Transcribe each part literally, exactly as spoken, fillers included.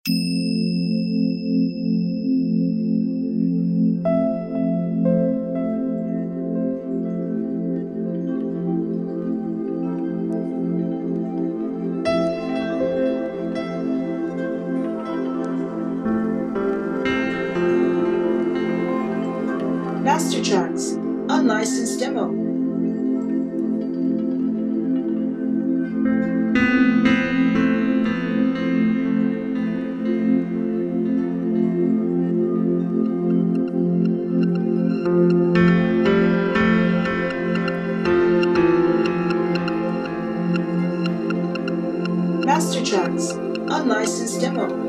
Master Charts, unlicensed demo. Master Charts, unlicensed demo.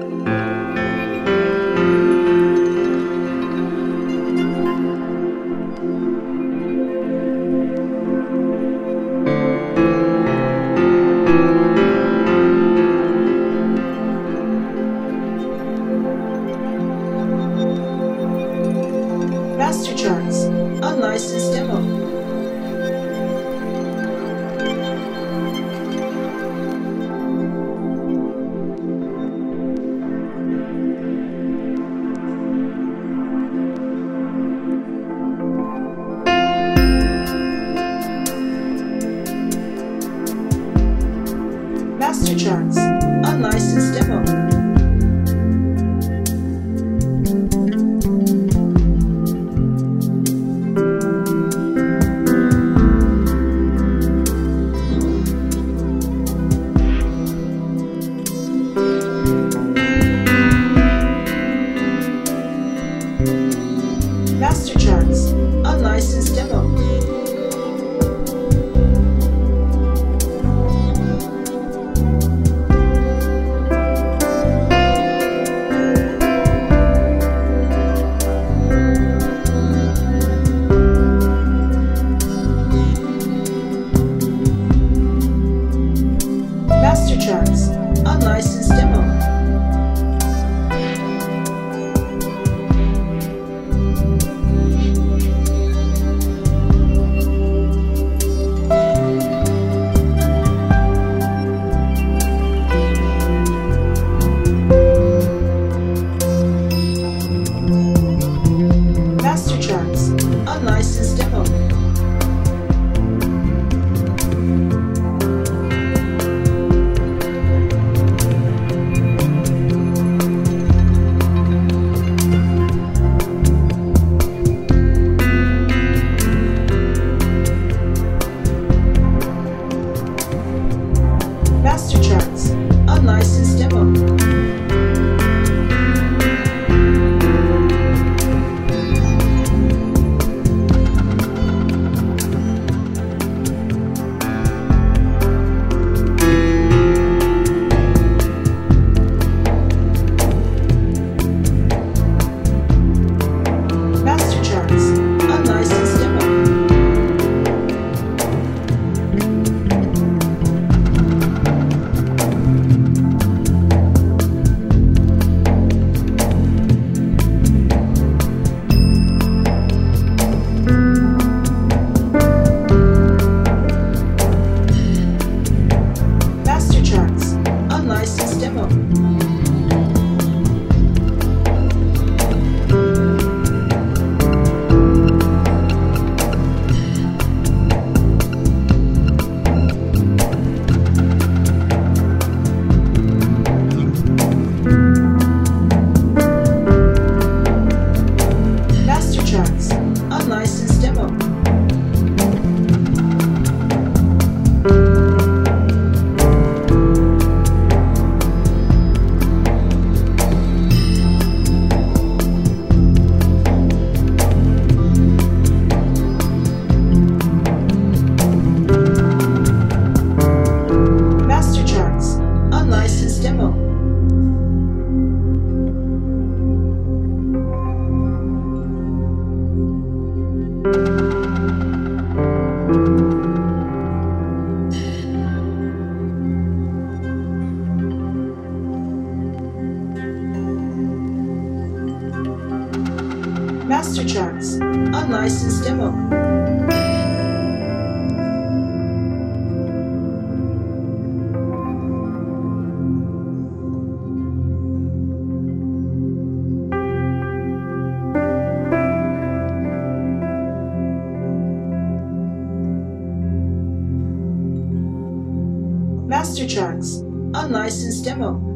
Master Charts, unlicensed demo. Master Charts, unlicensed demo. Master Charts, unlicensed demo. Master Charts, unlicensed demo. Master Charts, unlicensed demo. Master Charts, unlicensed demo. Master Charts, unlicensed demo. Master Charts, unlicensed demo. Master Charts, unlicensed demo. Master Charts, unlicensed demo. Master Charts, unlicensed demo. Master Tracks, unlicensed demo.